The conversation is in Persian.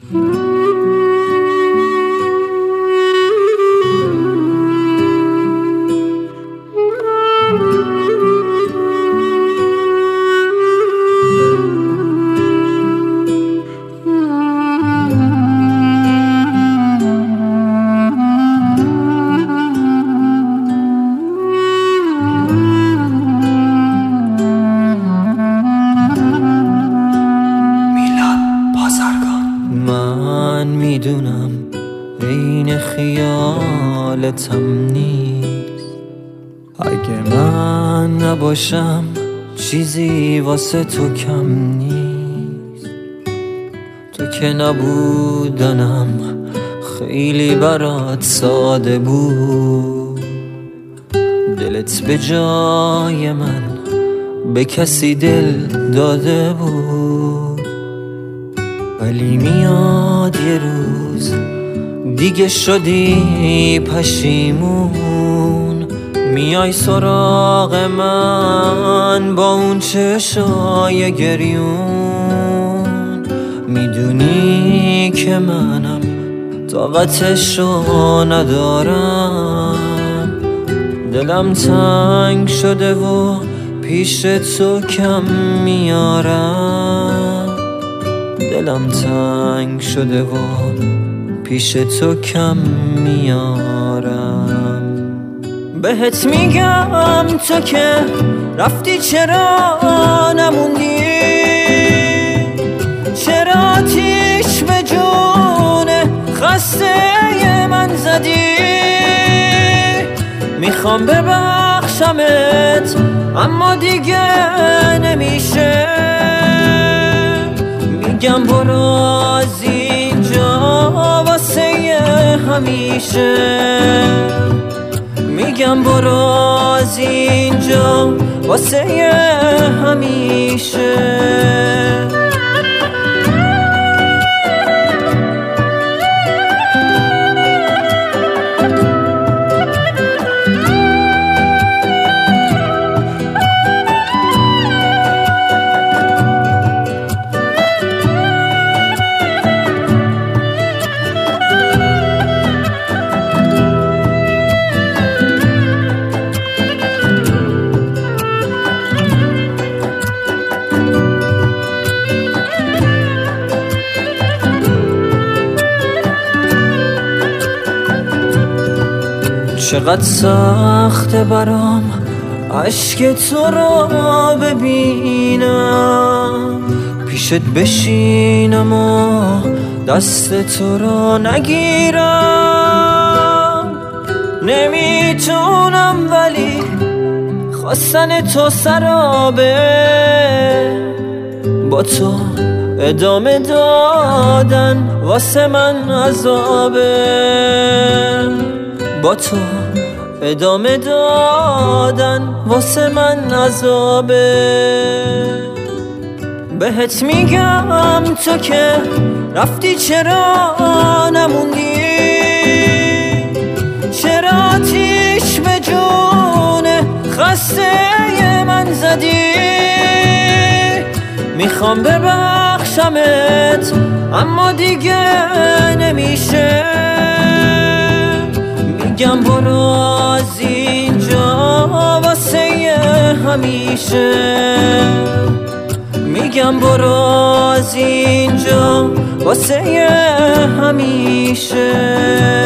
من میدونم این خیالتم نیست، اگه من نباشم چیزی واسه تو کم نیست. تو که نبودنم خیلی برات ساده بود، دلت به جای من به کسی دل داده بود. ولی میاد یه روز دیگه شدی پشیمون، میای سراغ من با اون چشای گریون. میدونی که منم طاقتشو ندارم، دلم تنگ شده و پیش تو کم میارم. دلم تنگ شده و پیش تو کم میارم. بهت میگم تو که رفتی چرا نموندی، چرا آتیش به جون خسته من زدی. میخوام ببخشمت اما دیگه نمیشه، میگم برو از اینجا واسه همیشه. میگم برو از اینجا واسه همیشه. چقدر سخته برام عشق تو رو ببینم، پیشت بشینم و دست تو رو نگیرم. نمیتونم ولی خواستن تو سرابه، با تو ادامه دادن واسه من عذابه. با تو ادامه دادن واسه من عذابه. بهت میگم تو که رفتی چرا نموندی، چرا آتیش به جون خسته من زدی. میخوام ببخشمت اما دیگه نمیشه، میگم برو از اینجا واسه همیشه. میگم برو از اینجا واسه همیشه.